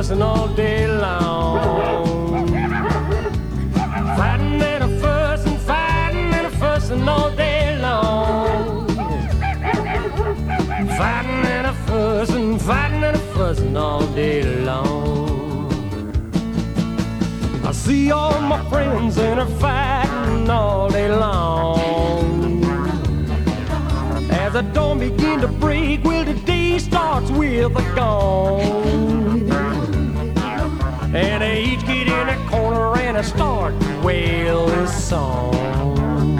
fussing all day long. Fighting and a fussing, fighting and a fussing all day long. Fighting and a fussing, fighting and a fussing all day long. I see all my friends and are fighting all day long. As the dawn begin to break, well, the day starts with a gong. And they each get in a corner and I start to wail this song.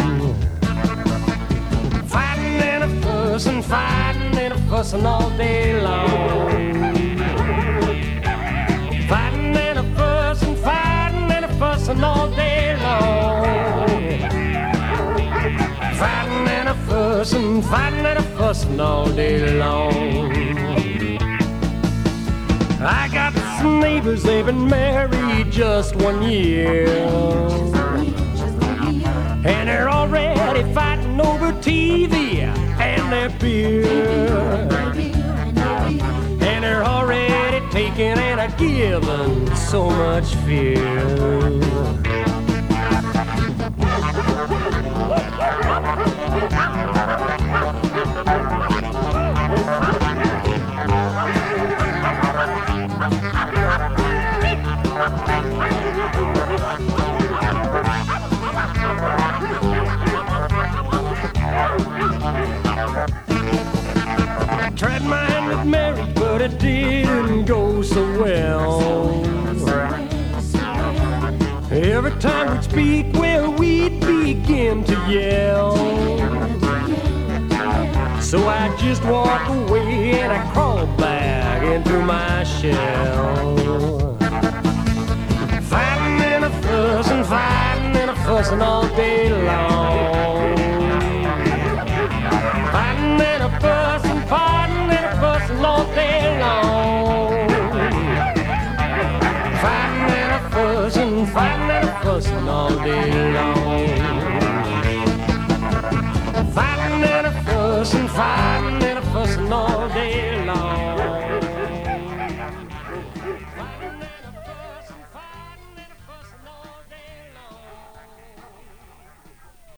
Fighting and a fussing, fighting and a fussing all day long. Fighting and a fussing, fighting and a fussing all day long. Fighting and a fussing, fighting and a fussing all day long. I got some neighbors, they've been married just 1 year. And they're already fighting over TV and their beer. And they're already taking and a giving so much fear. Tried my hand with marriage, but it didn't go so well. Every time we'd speak, well, we'd begin to yell. So I just walked away and I crawled back into my shell. Fighting and a fussing, fighting and a fussing all day long. Fighting and a fussing, fighting and a fussing all day long. Fighting and a fussing, fighting and a fussing all day long. Fighting and a fussing, fighting and a fussing all day long.